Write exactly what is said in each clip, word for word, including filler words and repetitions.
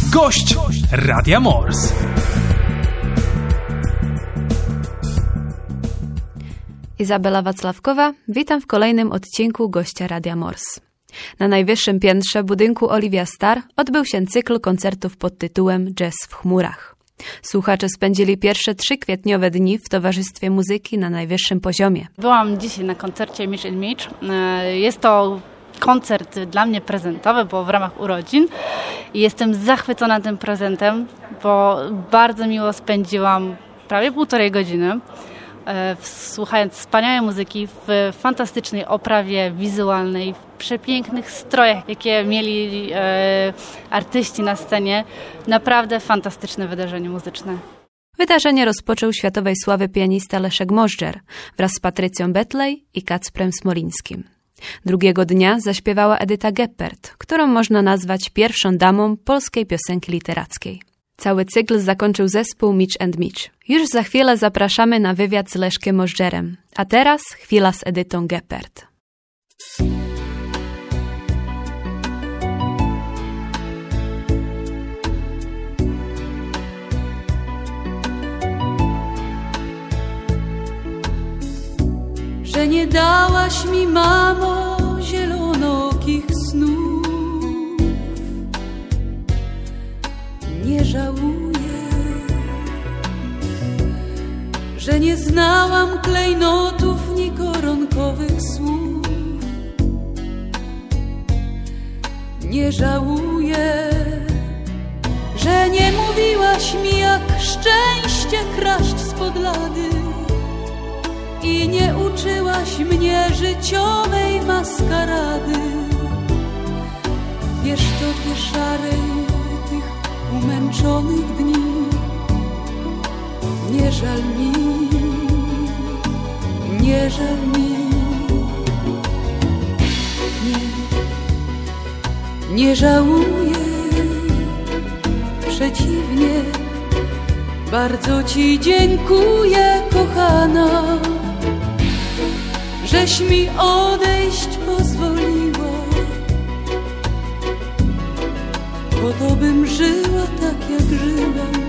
Gość Radia Mors. Izabela Wacławkowa, witam w kolejnym odcinku Gościa Radia Mors. Na najwyższym piętrze budynku Olivia Star odbył się cykl koncertów pod tytułem Jazz w chmurach. Słuchacze spędzili pierwsze trzy kwietniowe dni w towarzystwie muzyki na najwyższym poziomie. Byłam dzisiaj na koncercie Mitch and Mitch. Jest to koncert dla mnie prezentowy, bo w ramach urodzin. I jestem zachwycona tym prezentem, bo bardzo miło spędziłam prawie półtorej godziny słuchając wspaniałej muzyki w fantastycznej oprawie wizualnej, w przepięknych strojach, jakie mieli e, artyści na scenie. Naprawdę fantastyczne wydarzenie muzyczne. Wydarzenie rozpoczął światowej sławy pianista Leszek Możdżer wraz z Patrycją Betlej i Kacprem Smolińskim. Drugiego dnia zaśpiewała Edyta Geppert, którą można nazwać pierwszą damą polskiej piosenki literackiej. Cały cykl zakończył zespół Mitch and Mitch. Już za chwilę zapraszamy na wywiad z Leszkiem Możdżerem, a teraz chwila z Edytą Geppert. Że nie dałaś mi, mamo, zielonokich snów. Nie żałuję, że nie znałam klejnotów ni koronkowych słów. Nie żałuję, że nie mówiłaś mi, jak szczęście kraść spod lady i nie uczyłaś mnie życiowej maskarady. Wiesz, to ty szarej umęczonych dni, nie żal mi, nie żal mi. Nie, nie żałuję, przeciwnie, bardzo ci dziękuję, kochana, żeś mi odejść pozwoliła, bo to bym żyła tak, jak żyłam.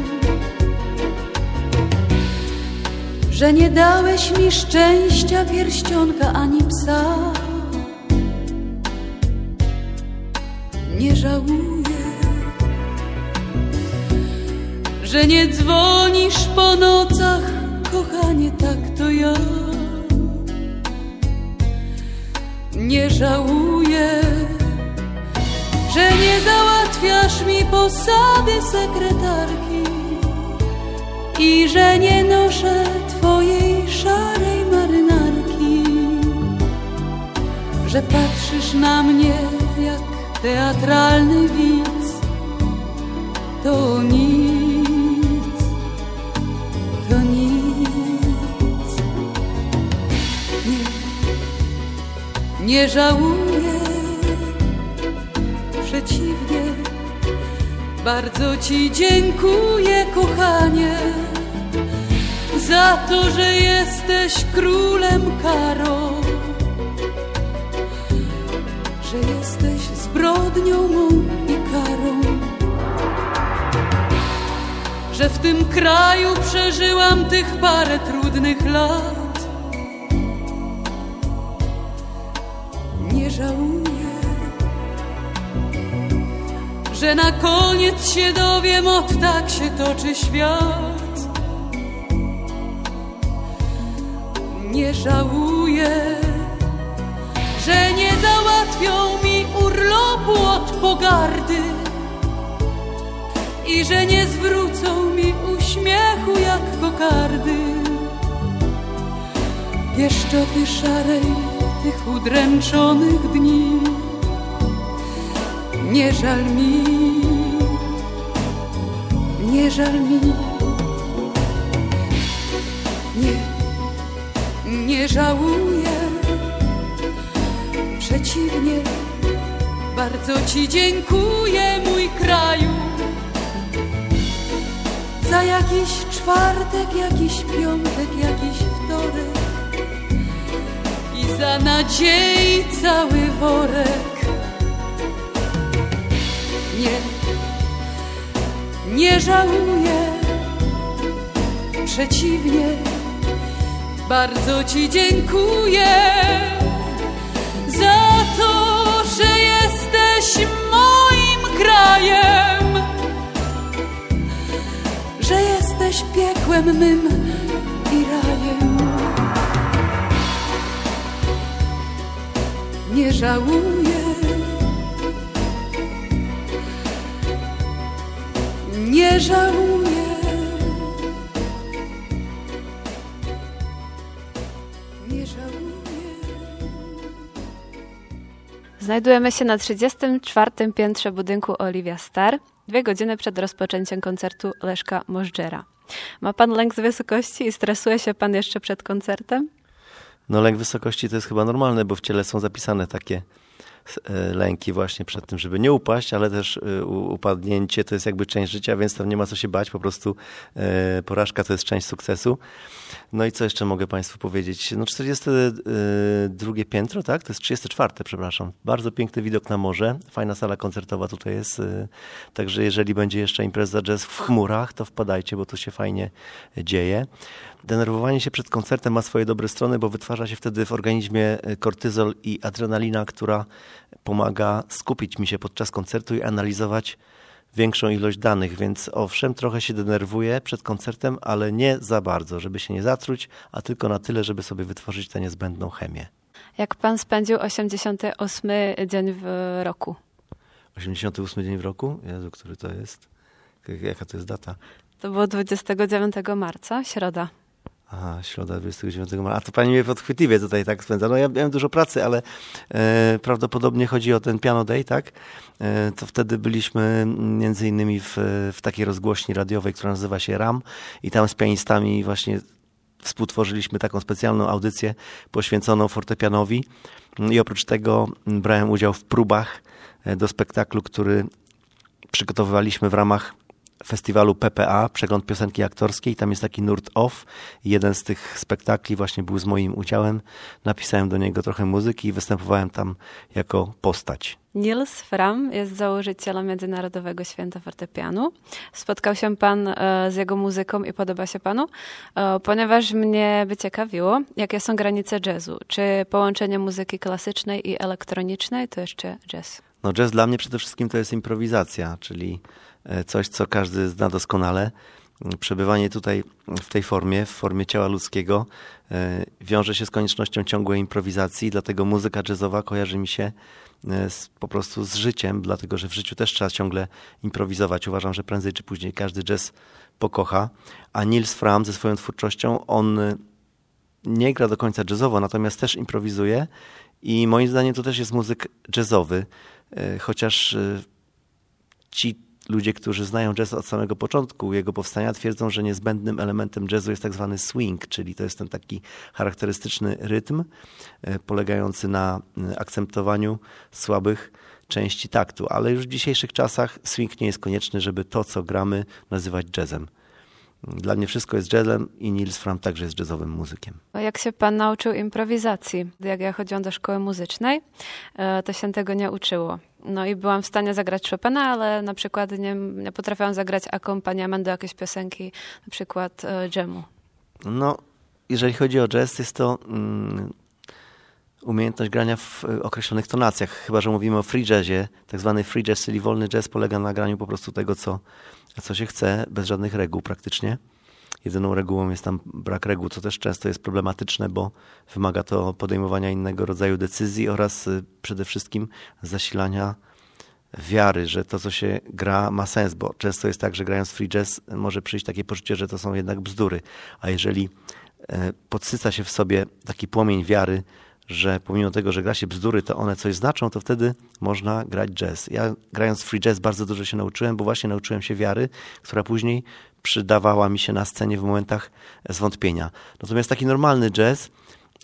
Że nie dałeś mi szczęścia, pierścionka ani psa. Nie żałuję, że nie dzwonisz po nocach, kochanie, tak to ja. Nie żałuję, że nie załatwiasz mi posady sekretarki i że nie noszę twojej szarej marynarki. Że patrzysz na mnie jak teatralny widz, to nic, to nic. Nie, nie żałuję, przeciwnie, bardzo ci dziękuję, kochanie, za to, że jesteś królem Karo, że jesteś zbrodnią mą i karą, że w tym kraju przeżyłam tych parę trudnych lat. Nie żałuję, że na koniec się dowiem, ot tak się toczy świat. Nie żałuję, że nie załatwią mi urlopu od pogardy i że nie zwrócą mi uśmiechu jak kokardy. Pieszczoty szarej tych udręczonych dni, nie żal mi, nie żal mi. Nie, nie żałuję, przeciwnie, bardzo ci dziękuję, mój kraju, za jakiś czwartek, jakiś piątek, jakiś wtorek i za nadziei cały worek. Nie, nie żałuję, przeciwnie, bardzo ci dziękuję za to, że jesteś moim krajem, że jesteś piekłem mym i rajem. Nie żałuję, nie żałuję. Nie żałuję. Znajdujemy się na trzydziestym czwartym piętrze budynku Olivia Star, dwie godziny przed rozpoczęciem koncertu Leszka Możdżera. Ma pan lęk z wysokości i stresuje się pan jeszcze przed koncertem? No lęk wysokości to jest chyba normalne, bo w ciele są zapisane takie lęki właśnie przed tym, żeby nie upaść, ale też upadnięcie to jest jakby część życia, więc tam nie ma co się bać, po prostu porażka to jest część sukcesu. No i co jeszcze mogę państwu powiedzieć? No czterdzieste drugie piętro, tak? To jest trzydzieste czwarte, przepraszam. Bardzo piękny widok na morze, fajna sala koncertowa tutaj jest, także jeżeli będzie jeszcze impreza jazz w chmurach, to wpadajcie, bo to się fajnie dzieje. Denerwowanie się przed koncertem ma swoje dobre strony, bo wytwarza się wtedy w organizmie kortyzol i adrenalina, która pomaga skupić mi się podczas koncertu i analizować większą ilość danych, więc owszem, trochę się denerwuję przed koncertem, ale nie za bardzo, żeby się nie zatruć, a tylko na tyle, żeby sobie wytworzyć tę niezbędną chemię. Jak pan spędził osiemdziesiąty ósmy dzień w roku? osiemdziesiąty ósmy dzień w roku? Jezu, który to jest? Jaka to jest data? To było dwudziestego dziewiątego marca, środa. Aha, środa dwudziestego dziewiątego marca. A to pani mnie podchwytliwie tutaj tak spędza. No ja miałem dużo pracy, ale e, prawdopodobnie chodzi o ten Piano Day, tak? E, to wtedy byliśmy między innymi w, w takiej rozgłośni radiowej, która nazywa się R A M i tam z pianistami właśnie współtworzyliśmy taką specjalną audycję poświęconą fortepianowi i oprócz tego brałem udział w próbach do spektaklu, który przygotowywaliśmy w ramach festiwalu P P A, Przegląd Piosenki Aktorskiej. Tam jest taki nurt off. Jeden z tych spektakli właśnie był z moim udziałem. Napisałem do niego trochę muzyki i występowałem tam jako postać. Nils Fram jest założycielem Międzynarodowego Święta Fortepianu. Spotkał się pan e, z jego muzyką i podoba się panu? E, ponieważ mnie by ciekawiło, jakie są granice jazzu. Czy połączenie muzyki klasycznej i elektronicznej to jeszcze jazz? No jazz dla mnie przede wszystkim to jest improwizacja, czyli coś, co każdy zna doskonale. Przebywanie tutaj w tej formie, w formie ciała ludzkiego wiąże się z koniecznością ciągłej improwizacji, dlatego muzyka jazzowa kojarzy mi się z, po prostu z życiem, dlatego że w życiu też trzeba ciągle improwizować. Uważam, że prędzej czy później każdy jazz pokocha, a Nils Fram ze swoją twórczością, on nie gra do końca jazzowo, natomiast też improwizuje i moim zdaniem to też jest muzyk jazzowy, chociaż ci ludzie, którzy znają jazz od samego początku jego powstania, twierdzą, że niezbędnym elementem jazzu jest tak zwany swing, czyli to jest ten taki charakterystyczny rytm polegający na akcentowaniu słabych części taktu. Ale już w dzisiejszych czasach swing nie jest konieczny, żeby to, co gramy, nazywać jazzem. Dla mnie wszystko jest jazzem i Nils Fram także jest jazzowym muzykiem. Jak się pan nauczył improwizacji? Jak ja chodziłam do szkoły muzycznej, to się tego nie uczyło. No i byłam w stanie zagrać Chopina, ale na przykład nie, nie potrafiłam zagrać akompaniament do jakiejś piosenki, na przykład dżemu. No, jeżeli chodzi o jazz, jest to mm, umiejętność grania w określonych tonacjach. Chyba że mówimy o free jazzie, tak zwany free jazz, czyli wolny jazz polega na graniu po prostu tego, co, co się chce, bez żadnych reguł praktycznie. Jedyną regułą jest tam brak reguł, co też często jest problematyczne, bo wymaga to podejmowania innego rodzaju decyzji oraz przede wszystkim zasilania wiary, że to, co się gra, ma sens, bo często jest tak, że grając free jazz może przyjść takie poczucie, że to są jednak bzdury. A jeżeli podsyca się w sobie taki płomień wiary, że pomimo tego, że gra się bzdury, to one coś znaczą, to wtedy można grać jazz. Ja grając free jazz bardzo dużo się nauczyłem, bo właśnie nauczyłem się wiary, która później przydawała mi się na scenie w momentach zwątpienia. Natomiast taki normalny jazz,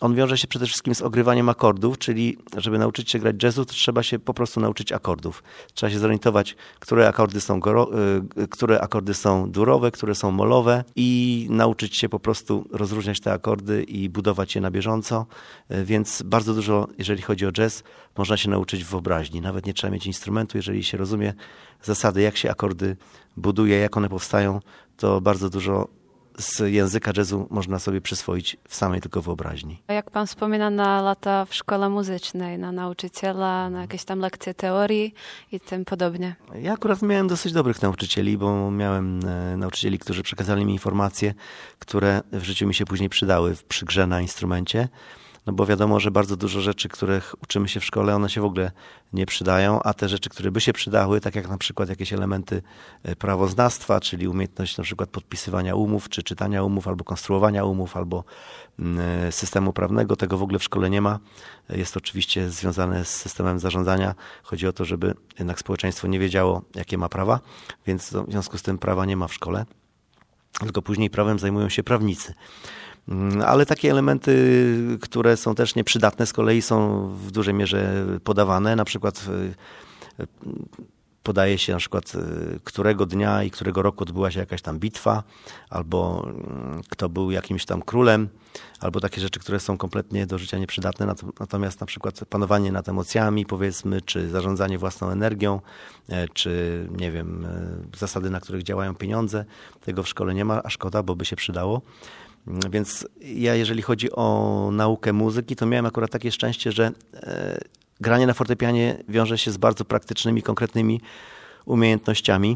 on wiąże się przede wszystkim z ogrywaniem akordów, czyli żeby nauczyć się grać jazzu, to trzeba się po prostu nauczyć akordów. Trzeba się zorientować, które akordy są, goro, które akordy są durowe, które są molowe i nauczyć się po prostu rozróżniać te akordy i budować je na bieżąco. Więc bardzo dużo, jeżeli chodzi o jazz, można się nauczyć w wyobraźni. Nawet nie trzeba mieć instrumentu, jeżeli się rozumie zasady, jak się akordy buduje, jak one powstają, to bardzo dużo z języka jazzu można sobie przyswoić w samej tylko wyobraźni. A jak pan wspomina na lata w szkole muzycznej, na nauczyciela, na jakieś tam lekcje teorii i tym podobnie? Ja akurat miałem dosyć dobrych nauczycieli, bo miałem e, nauczycieli, którzy przekazali mi informacje, które w życiu mi się później przydały przy grze na instrumencie. No bo wiadomo, że bardzo dużo rzeczy, których uczymy się w szkole, one się w ogóle nie przydają, a te rzeczy, które by się przydały, tak jak na przykład jakieś elementy prawoznawstwa, czyli umiejętność na przykład podpisywania umów, czy czytania umów, albo konstruowania umów, albo systemu prawnego, tego w ogóle w szkole nie ma. Jest to oczywiście związane z systemem zarządzania. Chodzi o to, żeby jednak społeczeństwo nie wiedziało, jakie ma prawa, więc w związku z tym prawa nie ma w szkole, tylko później prawem zajmują się prawnicy. Ale takie elementy, które są też nieprzydatne, z kolei są w dużej mierze podawane. Na przykład podaje się na przykład, którego dnia i którego roku odbyła się jakaś tam bitwa, albo kto był jakimś tam królem, albo takie rzeczy, które są kompletnie do życia nieprzydatne. Natomiast na przykład panowanie nad emocjami, powiedzmy, czy zarządzanie własną energią, czy nie wiem, zasady, na których działają pieniądze, tego w szkole nie ma, a szkoda, bo by się przydało. Więc ja, jeżeli chodzi o naukę muzyki, to miałem akurat takie szczęście, że e, granie na fortepianie wiąże się z bardzo praktycznymi, konkretnymi umiejętnościami.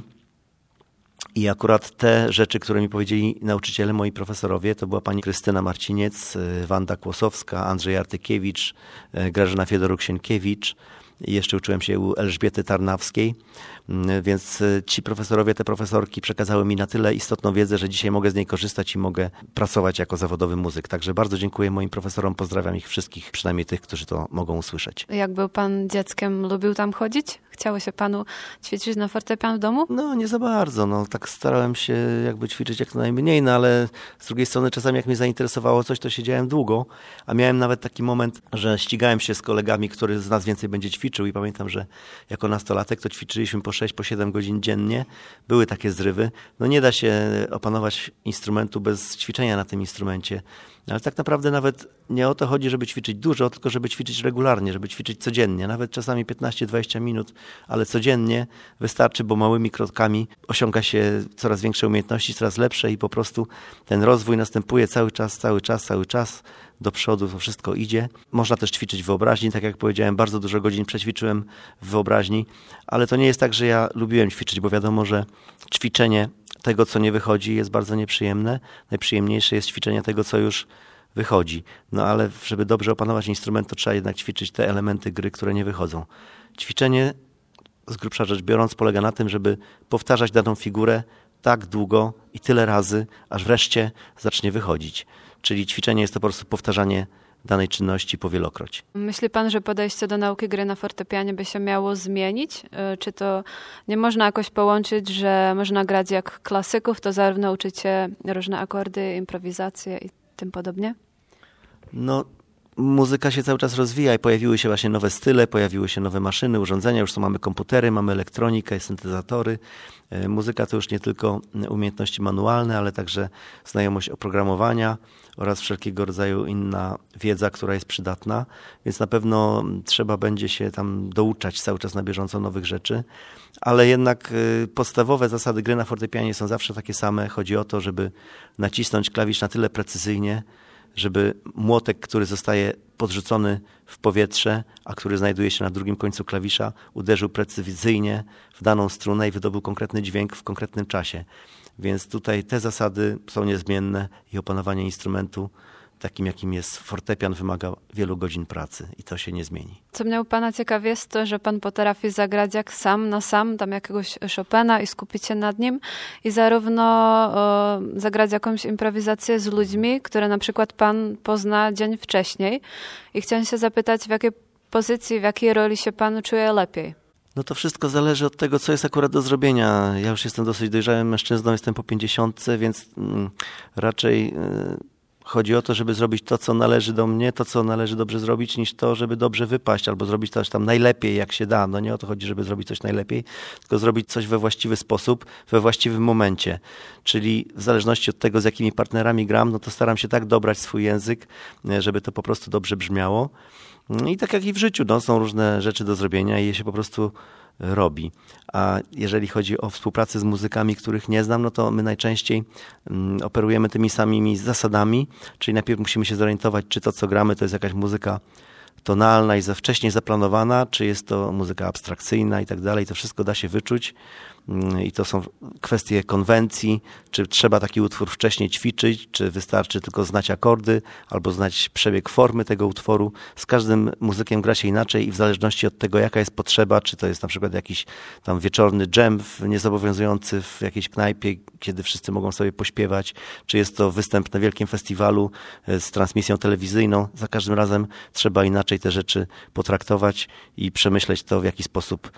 I akurat te rzeczy, które mi powiedzieli nauczyciele, moi profesorowie, to była pani Krystyna Marciniec, Wanda Kłosowska, Andrzej Artykiewicz, Grażyna Fiedoruk-Sienkiewicz. I jeszcze uczyłem się u Elżbiety Tarnawskiej, więc ci profesorowie, te profesorki przekazały mi na tyle istotną wiedzę, że dzisiaj mogę z niej korzystać i mogę pracować jako zawodowy muzyk. Także bardzo dziękuję moim profesorom, pozdrawiam ich wszystkich, przynajmniej tych, którzy to mogą usłyszeć. Jak był pan dzieckiem, lubił tam chodzić? Chciało się panu ćwiczyć na fortepian w domu? No nie za bardzo, no tak starałem się jakby ćwiczyć jak najmniej, no ale z drugiej strony czasami jak mnie zainteresowało coś, to siedziałem długo, a miałem nawet taki moment, że ścigałem się z kolegami, który z nas więcej będzie ćwiczył i pamiętam, że jako nastolatek to ćwiczyliśmy po sześć, po siedem godzin dziennie. Były takie zrywy. No nie da się opanować instrumentu bez ćwiczenia na tym instrumencie. Ale tak naprawdę nawet nie o to chodzi, żeby ćwiczyć dużo, tylko żeby ćwiczyć regularnie, żeby ćwiczyć codziennie. Nawet czasami piętnaście dwadzieścia minut, ale codziennie wystarczy, bo małymi krokami osiąga się coraz większe umiejętności, coraz lepsze i po prostu ten rozwój następuje cały czas, cały czas, cały czas. Do przodu to wszystko idzie. Można też ćwiczyć w wyobraźni, tak jak powiedziałem, bardzo dużo godzin przećwiczyłem w wyobraźni, ale to nie jest tak, że ja lubiłem ćwiczyć, bo wiadomo, że ćwiczenie tego, co nie wychodzi, jest bardzo nieprzyjemne. Najprzyjemniejsze jest ćwiczenie tego, co już wychodzi. No ale żeby dobrze opanować instrument, to trzeba jednak ćwiczyć te elementy gry, które nie wychodzą. Ćwiczenie, z grubsza rzecz biorąc, polega na tym, żeby powtarzać daną figurę tak długo i tyle razy, aż wreszcie zacznie wychodzić. Czyli ćwiczenie jest to po prostu powtarzanie danej czynności powielokroć. Myśli pan, że podejście do nauki gry na fortepianie by się miało zmienić? Czy to nie można jakoś połączyć, że można grać jak klasyków, to zarówno uczyć się różne akordy, improwizacje i tym podobnie? No, muzyka się cały czas rozwija i pojawiły się właśnie nowe style, pojawiły się nowe maszyny, urządzenia, już są, mamy komputery, mamy elektronikę, syntezatory. Muzyka to już nie tylko umiejętności manualne, ale także znajomość oprogramowania oraz wszelkiego rodzaju inna wiedza, która jest przydatna, więc na pewno trzeba będzie się tam douczać cały czas na bieżąco nowych rzeczy, ale jednak podstawowe zasady gry na fortepianie są zawsze takie same. Chodzi o to, żeby nacisnąć klawisz na tyle precyzyjnie, żeby młotek, który zostaje podrzucony w powietrze, a który znajduje się na drugim końcu klawisza, uderzył precyzyjnie w daną strunę i wydobył konkretny dźwięk w konkretnym czasie. Więc tutaj te zasady są niezmienne i opanowanie instrumentu, takim jakim jest fortepian, wymaga wielu godzin pracy i to się nie zmieni. Co mnie u pana ciekawi jest to, że pan potrafi zagrać jak sam na sam, tam jakiegoś Chopina i skupić się nad nim i zarówno o, zagrać jakąś improwizację z ludźmi, które na przykład pan pozna dzień wcześniej. I chciałem się zapytać, w jakiej pozycji, w jakiej roli się pan czuje lepiej? No to wszystko zależy od tego, co jest akurat do zrobienia. Ja już jestem dosyć dojrzałym mężczyzną, jestem po pięćdziesiątce, więc mm, raczej... Yy, chodzi o to, żeby zrobić to, co należy do mnie, to, co należy dobrze zrobić, niż to, żeby dobrze wypaść, albo zrobić coś tam najlepiej, jak się da. No nie o to chodzi, żeby zrobić coś najlepiej, tylko zrobić coś we właściwy sposób, we właściwym momencie. Czyli w zależności od tego, z jakimi partnerami gram, no to staram się tak dobrać swój język, żeby to po prostu dobrze brzmiało. I tak jak i w życiu, no, są różne rzeczy do zrobienia i je się po prostu robi. A jeżeli chodzi o współpracę z muzykami, których nie znam, no to my najczęściej mm, operujemy tymi samymi zasadami, czyli najpierw musimy się zorientować, czy to, co gramy, to jest jakaś muzyka tonalna i za wcześnie zaplanowana, czy jest to muzyka abstrakcyjna i tak dalej. To wszystko da się wyczuć i to są kwestie konwencji, czy trzeba taki utwór wcześniej ćwiczyć, czy wystarczy tylko znać akordy, albo znać przebieg formy tego utworu. Z każdym muzykiem gra się inaczej i w zależności od tego, jaka jest potrzeba, czy to jest na przykład jakiś tam wieczorny dżem niezobowiązujący w jakiejś knajpie, kiedy wszyscy mogą sobie pośpiewać, czy jest to występ na wielkim festiwalu z transmisją telewizyjną. Za każdym razem trzeba inaczej te rzeczy potraktować i przemyśleć to, w jaki sposób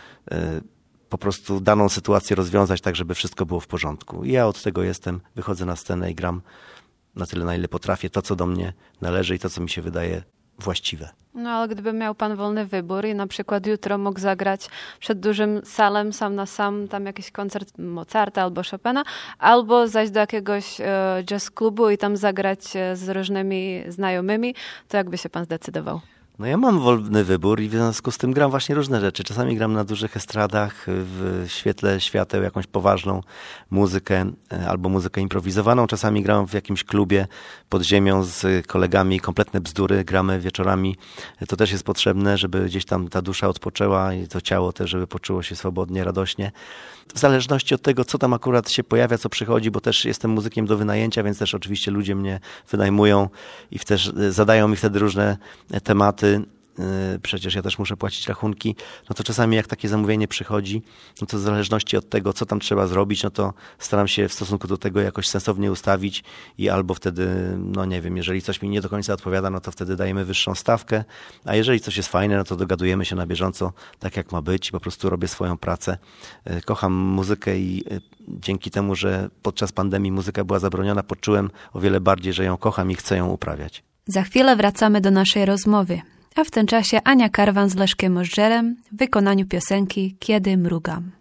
po prostu daną sytuację rozwiązać tak, żeby wszystko było w porządku. I ja od tego jestem, wychodzę na scenę i gram na tyle, na ile potrafię, to, co do mnie należy i to, co mi się wydaje właściwe. No ale gdyby miał pan wolny wybór i na przykład jutro mógł zagrać przed dużym salem, sam na sam, tam jakiś koncert Mozarta albo Chopina, albo zajść do jakiegoś e, jazz klubu i tam zagrać z różnymi znajomymi, to jakby się pan zdecydował? No ja mam wolny wybór i w związku z tym gram właśnie różne rzeczy. Czasami gram na dużych estradach, w świetle świateł, jakąś poważną muzykę albo muzykę improwizowaną. Czasami gram w jakimś klubie pod ziemią z kolegami, kompletne bzdury, gramy wieczorami. To też jest potrzebne, żeby gdzieś tam ta dusza odpoczęła i to ciało też, żeby poczuło się swobodnie, radośnie. W zależności od tego, co tam akurat się pojawia, co przychodzi, bo też jestem muzykiem do wynajęcia, więc też oczywiście ludzie mnie wynajmują i też zadają mi wtedy różne tematy. Przecież ja też muszę płacić rachunki, no to czasami jak takie zamówienie przychodzi, no to w zależności od tego, co tam trzeba zrobić, no to staram się w stosunku do tego jakoś sensownie ustawić i albo wtedy, no nie wiem, jeżeli coś mi nie do końca odpowiada, no to wtedy dajemy wyższą stawkę, a jeżeli coś jest fajne, no to dogadujemy się na bieżąco, tak jak ma być, po prostu robię swoją pracę. Kocham muzykę i dzięki temu, że podczas pandemii muzyka była zabroniona, poczułem o wiele bardziej, że ją kocham i chcę ją uprawiać. Za chwilę wracamy do naszej rozmowy. A w tym czasie Ania Karwan z Leszkiem Możdżerem w wykonaniu piosenki Kiedy mrugam.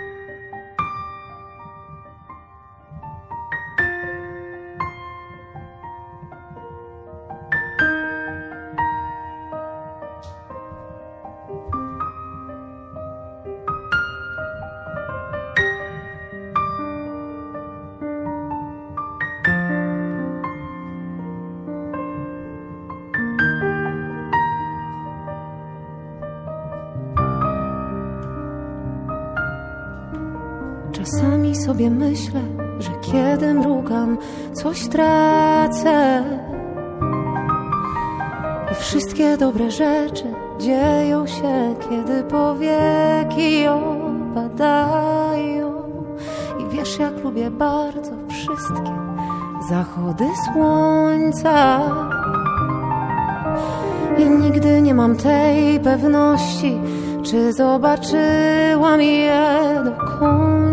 Czasami sobie myślę, że kiedy mrugam, coś tracę i wszystkie dobre rzeczy dzieją się, kiedy powieki opadają. I wiesz, jak lubię bardzo wszystkie zachody słońca i nigdy nie mam tej pewności, czy zobaczyłam je do końca.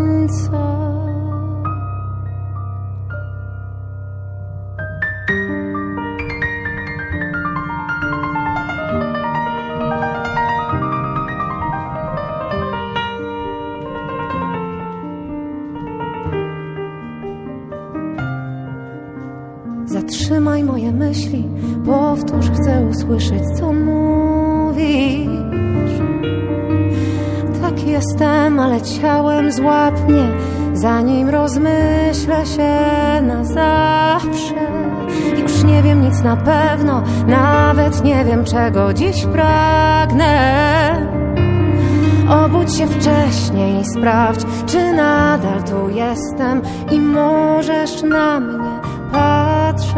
Zatrzymaj moje myśli, powtórz, chcę usłyszeć, co mówisz. Tak jestem, ale ciałem złap mnie, zanim rozmyślę się na zawsze. Już nie wiem nic na pewno, nawet nie wiem, czego dziś pragnę. Obudź się wcześniej i sprawdź, czy nadal tu jestem i możesz na mnie patrzeć.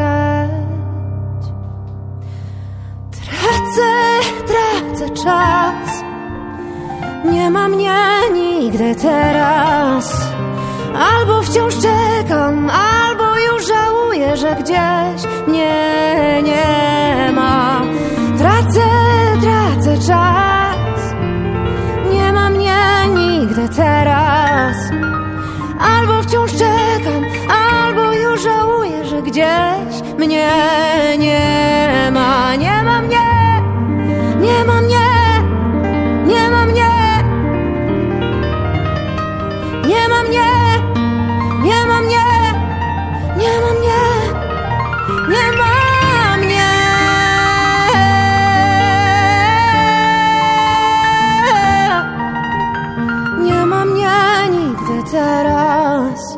Tracę, tracę czas, nie ma mnie nigdy teraz. Albo wciąż czekam, albo już żałuję, że gdzieś mnie nie ma. Tracę, tracę czas, nie ma mnie nigdy teraz. Albo wciąż czekam, albo już żałuję, że gdzieś mnie nie ma, nie ma mnie, nie ma mnie, nie ma mnie, nie ma mnie, nie ma mnie, nie ma mnie, nie ma mnie. Nie ma mnie nigdy teraz.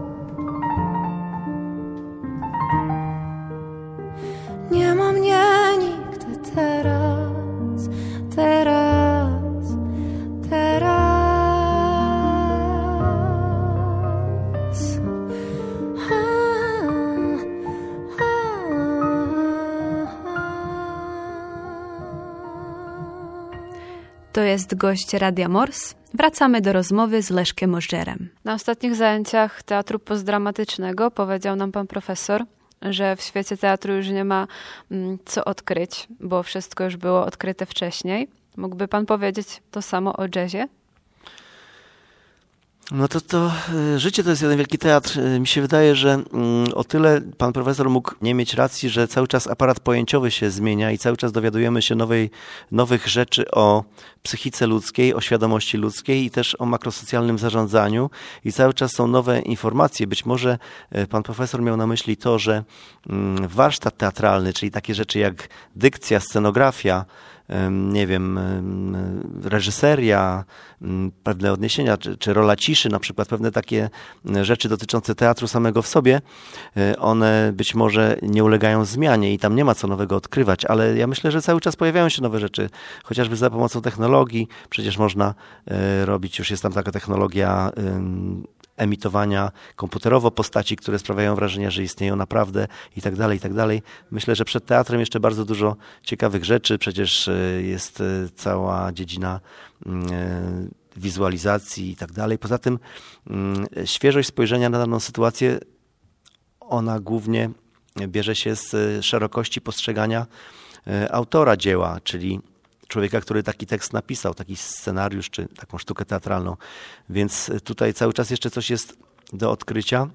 Nie ma mnie nigdy teraz, teraz, teraz. To jest gość Radia Mors. Wracamy do rozmowy z Leszkiem Możdżerem. Na ostatnich zajęciach teatru postdramatycznego powiedział nam pan profesor, że w świecie teatru już nie ma mm, co odkryć, bo wszystko już było odkryte wcześniej. Mógłby pan powiedzieć to samo o jazzie? No to, to życie to jest jeden wielki teatr. Mi się wydaje, że o tyle pan profesor mógł nie mieć racji, że cały czas aparat pojęciowy się zmienia i cały czas dowiadujemy się nowej, nowych rzeczy o psychice ludzkiej, o świadomości ludzkiej i też o makrosocjalnym zarządzaniu i cały czas są nowe informacje. Być może pan profesor miał na myśli to, że warsztat teatralny, czyli takie rzeczy jak dykcja, scenografia, nie wiem, reżyseria, pewne odniesienia, czy, czy rola ciszy, na przykład pewne takie rzeczy dotyczące teatru samego w sobie, one być może nie ulegają zmianie i tam nie ma co nowego odkrywać, ale ja myślę, że cały czas pojawiają się nowe rzeczy, chociażby za pomocą technologii, przecież można robić, już jest tam taka technologia emitowania komputerowo postaci, które sprawiają wrażenie, że istnieją naprawdę i tak dalej, i tak dalej. Myślę, że przed teatrem jeszcze bardzo dużo ciekawych rzeczy. Przecież jest cała dziedzina wizualizacji i tak dalej. Poza tym świeżość spojrzenia na daną sytuację, ona głównie bierze się z szerokości postrzegania autora dzieła, czyli człowieka, który taki tekst napisał, taki scenariusz czy taką sztukę teatralną. Więc tutaj cały czas jeszcze coś jest do odkrycia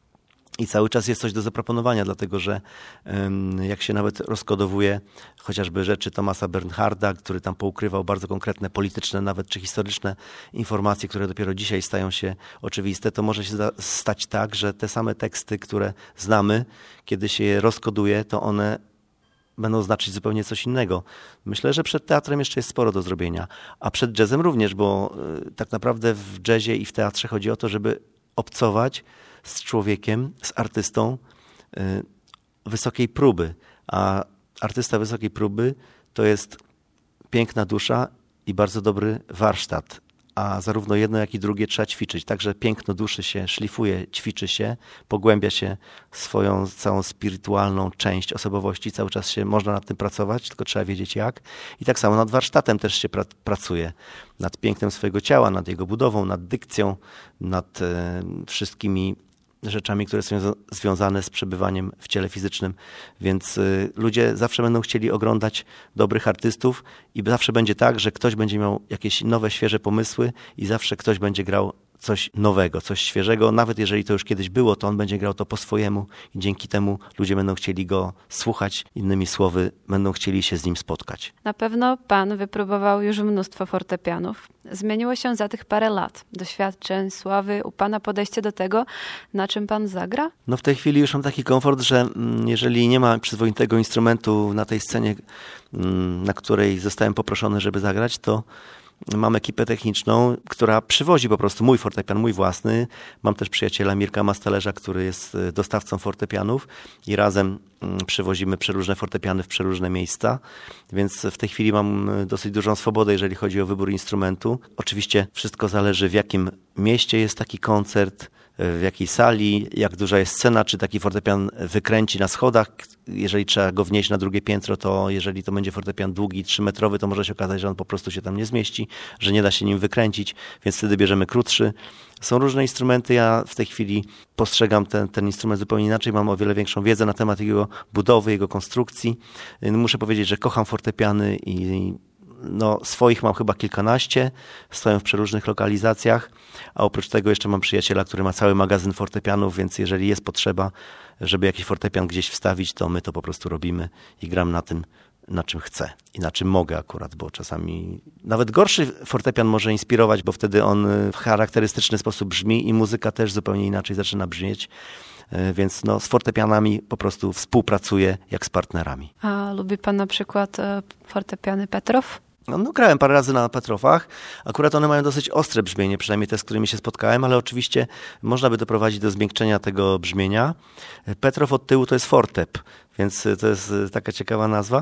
i cały czas jest coś do zaproponowania, dlatego że jak się nawet rozkodowuje chociażby rzeczy Thomasa Bernharda, który tam poukrywał bardzo konkretne polityczne nawet czy historyczne informacje, które dopiero dzisiaj stają się oczywiste, to może się stać tak, że te same teksty, które znamy, kiedy się je rozkoduje, to one będą znaczyć zupełnie coś innego. Myślę, że przed teatrem jeszcze jest sporo do zrobienia, a przed jazzem również, bo y, tak naprawdę w jazzie i w teatrze chodzi o to, żeby obcować z człowiekiem, z artystą y, wysokiej próby, a artysta wysokiej próby to jest piękna dusza i bardzo dobry warsztat, a zarówno jedno, jak i drugie trzeba ćwiczyć. Także piękno duszy się szlifuje, ćwiczy się, pogłębia się swoją całą spirytualną część osobowości. Cały czas się można nad tym pracować, tylko trzeba wiedzieć jak. I tak samo nad warsztatem też się pra- pracuje. Nad pięknem swojego ciała, nad jego budową, nad dykcją, nad e, wszystkimi rzeczami, które są związane z przebywaniem w ciele fizycznym. Więc y, ludzie zawsze będą chcieli oglądać dobrych artystów i zawsze będzie tak, że ktoś będzie miał jakieś nowe, świeże pomysły i zawsze ktoś będzie grał coś nowego, coś świeżego. Nawet jeżeli to już kiedyś było, to on będzie grał to po swojemu i dzięki temu ludzie będą chcieli go słuchać. Innymi słowy, będą chcieli się z nim spotkać. Na pewno pan wypróbował już mnóstwo fortepianów. Zmieniło się za tych parę lat. Doświadczeń, sławy, u pana podejście do tego, na czym pan zagra? No w tej chwili już mam taki komfort, że jeżeli nie ma przyzwoitego instrumentu na tej scenie, na której zostałem poproszony, żeby zagrać, to mam ekipę techniczną, która przywozi po prostu mój fortepian, mój własny. Mam też przyjaciela Mirka Mastalerza, który jest dostawcą fortepianów i razem przywozimy przeróżne fortepiany w przeróżne miejsca, więc w tej chwili mam dosyć dużą swobodę, jeżeli chodzi o wybór instrumentu. Oczywiście wszystko zależy, w jakim mieście jest taki koncert, w jakiej sali, jak duża jest scena, czy taki fortepian wykręci na schodach. Jeżeli trzeba go wnieść na drugie piętro, to jeżeli to będzie fortepian długi, trzymetrowy, to może się okazać, że on po prostu się tam nie zmieści, że nie da się nim wykręcić, więc wtedy bierzemy krótszy. Są różne instrumenty, ja w tej chwili postrzegam ten, ten instrument zupełnie inaczej, mam o wiele większą wiedzę na temat jego budowy, jego konstrukcji. Muszę powiedzieć, że kocham fortepiany i no, swoich mam chyba kilkanaście, stoją w przeróżnych lokalizacjach, a oprócz tego jeszcze mam przyjaciela, który ma cały magazyn fortepianów, więc jeżeli jest potrzeba, żeby jakiś fortepian gdzieś wstawić, to my to po prostu robimy i gram na tym, na czym chcę i na czym mogę akurat, bo czasami nawet gorszy fortepian może inspirować, bo wtedy on w charakterystyczny sposób brzmi i muzyka też zupełnie inaczej zaczyna brzmieć. Więc no, z fortepianami po prostu współpracuję jak z partnerami. A lubi pan na przykład e, fortepiany Petrow? No, no grałem parę razy na Petrowach. Akurat one mają dosyć ostre brzmienie, przynajmniej te, z którymi się spotkałem, ale oczywiście można by doprowadzić do zmiękczenia tego brzmienia. Petrow od tyłu to jest fortep, więc to jest taka ciekawa nazwa.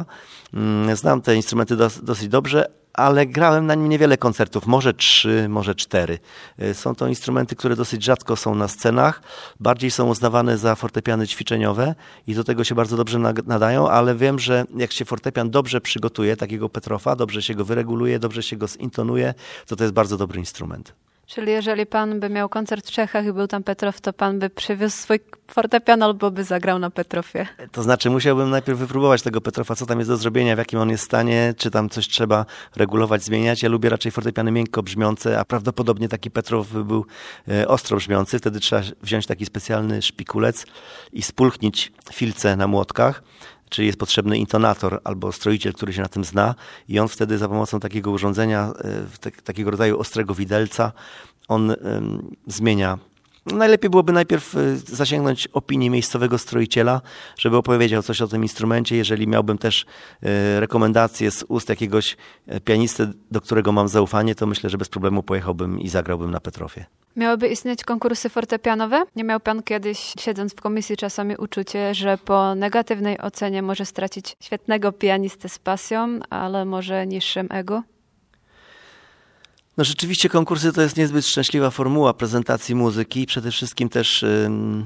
Znam te instrumenty dos- dosyć dobrze, ale grałem na nim niewiele koncertów, może trzy, może cztery. Są to instrumenty, które dosyć rzadko są na scenach, bardziej są uznawane za fortepiany ćwiczeniowe i do tego się bardzo dobrze nadają, ale wiem, że jak się fortepian dobrze przygotuje, takiego Petrowa, dobrze się go wyreguluje, dobrze się go zintonuje, to to jest bardzo dobry instrument. Czyli jeżeli pan by miał koncert w Czechach i był tam Petrow, to pan by przywiózł swój fortepian albo by zagrał na Petrowie? To znaczy musiałbym najpierw wypróbować tego Petrowa, co tam jest do zrobienia, w jakim on jest stanie, czy tam coś trzeba regulować, zmieniać. Ja lubię raczej fortepiany miękko brzmiące, a prawdopodobnie taki Petrow by był e, ostro brzmiący. Wtedy trzeba wziąć taki specjalny szpikulec i spulchnić filce na młotkach. Czyli jest potrzebny intonator albo stroiciel, który się na tym zna i on wtedy za pomocą takiego urządzenia, t- takiego rodzaju ostrego widelca, on ym, zmienia. Najlepiej byłoby najpierw zasięgnąć opinii miejscowego stroiciela, żeby opowiedział coś o tym instrumencie. Jeżeli miałbym też rekomendacje z ust jakiegoś pianisty, do którego mam zaufanie, to myślę, że bez problemu pojechałbym i zagrałbym na Petrowie. Miałyby istnieć konkursy fortepianowe? Nie miał pan kiedyś, siedząc w komisji, czasami uczucie, że po negatywnej ocenie może stracić świetnego pianistę z pasją, ale może niższym ego? No rzeczywiście konkursy to jest niezbyt szczęśliwa formuła prezentacji muzyki. Przede wszystkim też ym,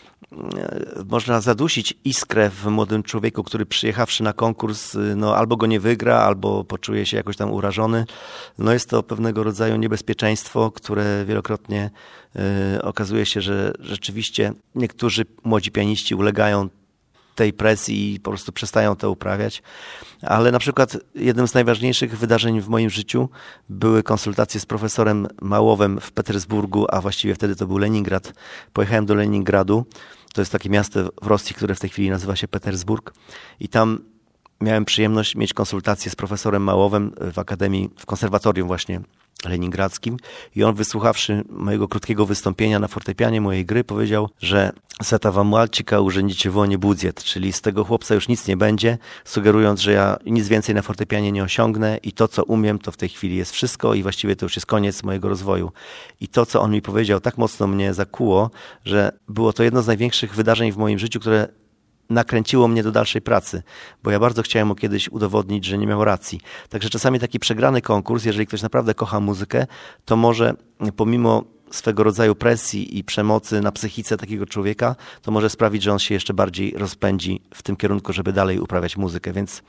y, można zadusić iskrę w młodym człowieku, który przyjechawszy na konkurs, y, no albo go nie wygra, albo poczuje się jakoś tam urażony. No jest to pewnego rodzaju niebezpieczeństwo, które wielokrotnie y, okazuje się, że rzeczywiście niektórzy młodzi pianiści ulegają tej presji i po prostu przestają to uprawiać. Ale na przykład jednym z najważniejszych wydarzeń w moim życiu były konsultacje z profesorem Małowem w Petersburgu, a właściwie wtedy to był Leningrad. Pojechałem do Leningradu. To jest takie miasto w Rosji, które w tej chwili nazywa się Petersburg. I tam miałem przyjemność mieć konsultację z profesorem Małowem w akademii, w konserwatorium właśnie leningradzkim i on, wysłuchawszy mojego krótkiego wystąpienia na fortepianie, mojej gry, powiedział, że z этого мальчика уже ничего не будет, czyli z tego chłopca już nic nie będzie, sugerując, że ja nic więcej na fortepianie nie osiągnę i to, co umiem, to w tej chwili jest wszystko i właściwie to już jest koniec mojego rozwoju. I to, co on mi powiedział, tak mocno mnie zakuło, że było to jedno z największych wydarzeń w moim życiu, które nakręciło mnie do dalszej pracy, bo ja bardzo chciałem mu kiedyś udowodnić, że nie miał racji. Także czasami taki przegrany konkurs, jeżeli ktoś naprawdę kocha muzykę, to może pomimo swego rodzaju presji i przemocy na psychice takiego człowieka, to może sprawić, że on się jeszcze bardziej rozpędzi w tym kierunku, żeby dalej uprawiać muzykę, więc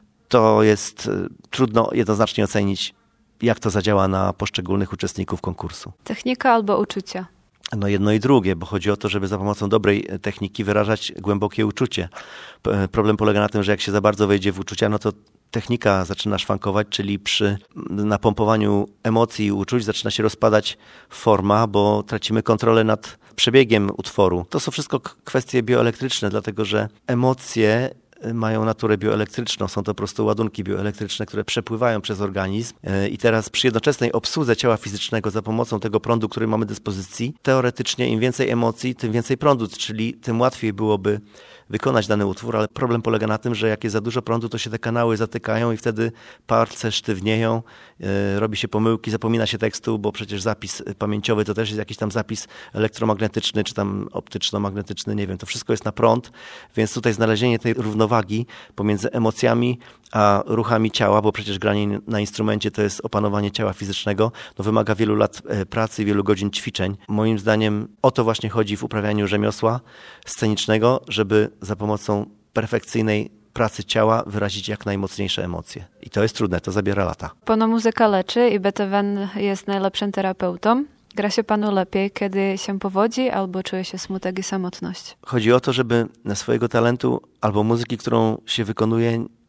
to jest trudno jednoznacznie ocenić, jak to zadziała na poszczególnych uczestników konkursu. Technika albo uczucia? No jedno i drugie, bo chodzi o to, żeby za pomocą dobrej techniki wyrażać głębokie uczucie. Problem polega na tym, że jak się za bardzo wejdzie w uczucia, no to technika zaczyna szwankować, czyli przy napompowaniu emocji i uczuć zaczyna się rozpadać forma, bo tracimy kontrolę nad przebiegiem utworu. To są wszystko kwestie bioelektryczne, dlatego że emocje mają naturę bioelektryczną. Są to po prostu ładunki bioelektryczne, które przepływają przez organizm i teraz przy jednoczesnej obsłudze ciała fizycznego za pomocą tego prądu, który mamy do dyspozycji, teoretycznie im więcej emocji, tym więcej prądu, czyli tym łatwiej byłoby wykonać dany utwór, ale problem polega na tym, że jak jest za dużo prądu, to się te kanały zatykają i wtedy palce sztywnieją, yy, robi się pomyłki, zapomina się tekstu, bo przecież zapis pamięciowy to też jest jakiś tam zapis elektromagnetyczny, czy tam optyczno-magnetyczny, nie wiem, to wszystko jest na prąd, więc tutaj znalezienie tej równowagi pomiędzy emocjami a ruchami ciała, bo przecież granie na instrumencie to jest opanowanie ciała fizycznego, no wymaga wielu lat pracy i wielu godzin ćwiczeń. Moim zdaniem o to właśnie chodzi w uprawianiu rzemiosła scenicznego, żeby za pomocą perfekcyjnej pracy ciała wyrazić jak najmocniejsze emocje. I to jest trudne, to zabiera lata. Pono muzyka leczy i Beethoven jest najlepszym terapeutą. Gra się panu lepiej, kiedy się powodzi albo czuje się smutek i samotność? Chodzi o to, żeby swojego talentu albo muzyki, którą się wykonuje,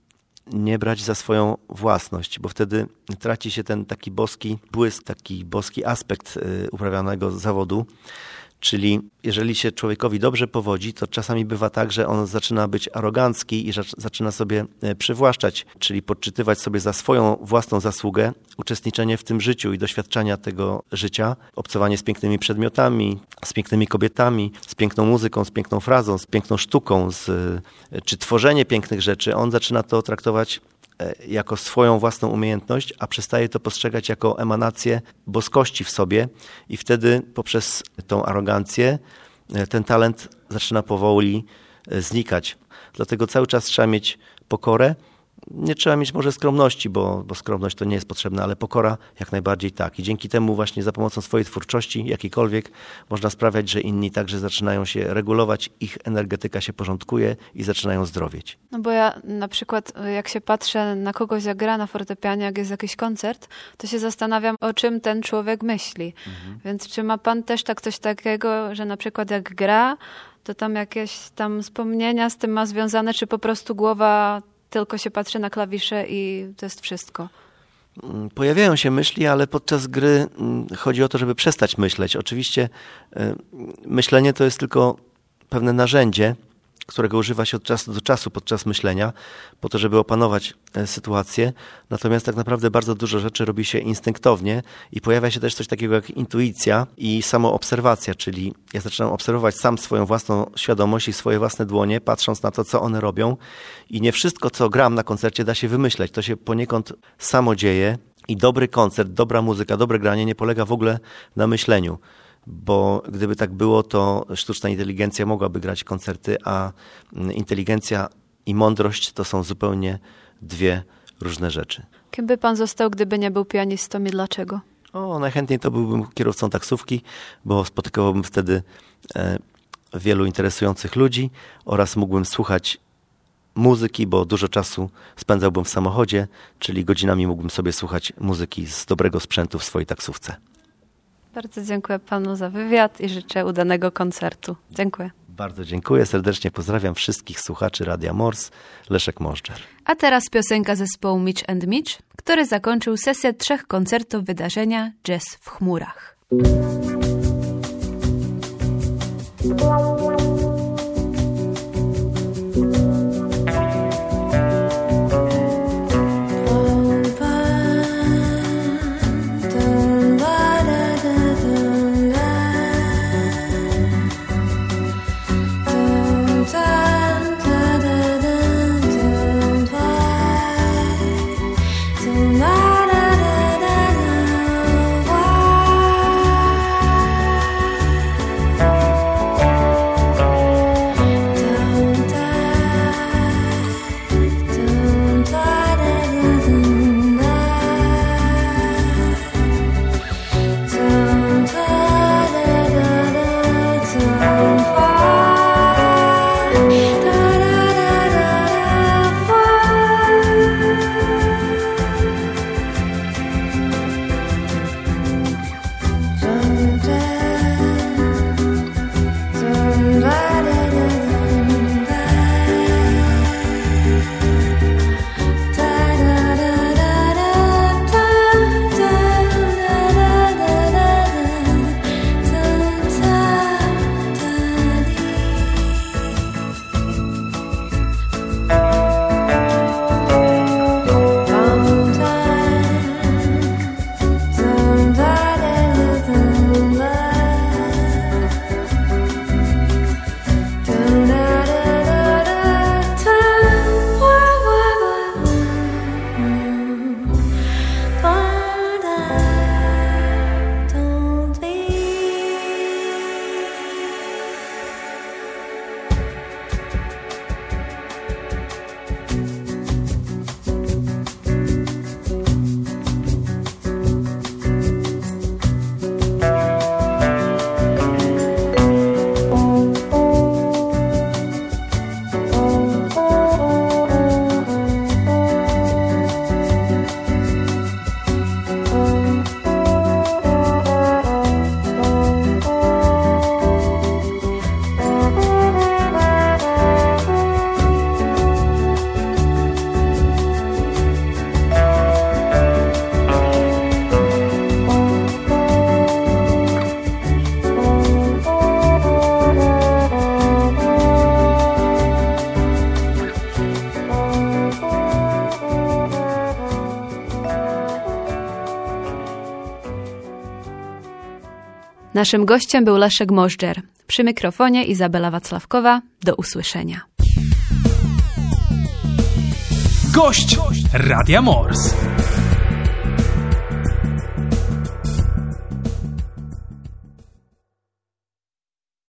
nie brać za swoją własność, bo wtedy traci się ten taki boski błysk, taki boski aspekt uprawianego zawodu. Czyli jeżeli się człowiekowi dobrze powodzi, to czasami bywa tak, że on zaczyna być arogancki i zaczyna sobie przywłaszczać, czyli podczytywać sobie za swoją własną zasługę uczestniczenie w tym życiu i doświadczenia tego życia, obcowanie z pięknymi przedmiotami, z pięknymi kobietami, z piękną muzyką, z piękną frazą, z piękną sztuką, z, czy tworzenie pięknych rzeczy. On zaczyna to traktować jako swoją własną umiejętność, a przestaje to postrzegać jako emanację boskości w sobie i wtedy poprzez tą arogancję ten talent zaczyna powoli znikać. Dlatego cały czas trzeba mieć pokorę. Nie trzeba mieć może skromności, bo, bo skromność to nie jest potrzebna, ale pokora jak najbardziej tak. I dzięki temu właśnie za pomocą swojej twórczości, jakiejkolwiek, można sprawiać, że inni także zaczynają się regulować, ich energetyka się porządkuje i zaczynają zdrowieć. No bo ja na przykład jak się patrzę na kogoś, jak gra na fortepianie, jak jest jakiś koncert, to się zastanawiam, o czym ten człowiek myśli. Mhm. Więc czy ma pan też tak coś takiego, że na przykład jak gra, to tam jakieś tam wspomnienia z tym ma związane, czy po prostu głowa tylko się patrzy na klawisze i to jest wszystko? Pojawiają się myśli, ale podczas gry chodzi o to, żeby przestać myśleć. Oczywiście myślenie to jest tylko pewne narzędzie, którego używa się od czasu do czasu podczas myślenia, po to, żeby opanować sytuację. Natomiast tak naprawdę bardzo dużo rzeczy robi się instynktownie i pojawia się też coś takiego jak intuicja i samoobserwacja, czyli ja zaczynam obserwować sam swoją własną świadomość i swoje własne dłonie, patrząc na to, co one robią. I nie wszystko, co gram na koncercie, da się wymyśleć. To się poniekąd samo dzieje i dobry koncert, dobra muzyka, dobre granie nie polega w ogóle na myśleniu. Bo gdyby tak było, to sztuczna inteligencja mogłaby grać koncerty, a inteligencja i mądrość to są zupełnie dwie różne rzeczy. Kim by pan został, gdyby nie był pianistą i dlaczego? O, najchętniej to byłbym kierowcą taksówki, bo spotykałbym wtedy e, wielu interesujących ludzi oraz mógłbym słuchać muzyki, bo dużo czasu spędzałbym w samochodzie, czyli godzinami mógłbym sobie słuchać muzyki z dobrego sprzętu w swojej taksówce. Bardzo dziękuję panu za wywiad i życzę udanego koncertu. Dziękuję. Bardzo dziękuję, serdecznie pozdrawiam wszystkich słuchaczy Radia Morse. Leszek Możdżer. A teraz piosenka zespołu Mitch and Mitch, który zakończył sesję trzech koncertów wydarzenia Jazz w chmurach. Tonight Naszym gościem był Leszek Możdżer. Przy mikrofonie Izabela Wacławkowa. Do usłyszenia. Gość Radia Mors.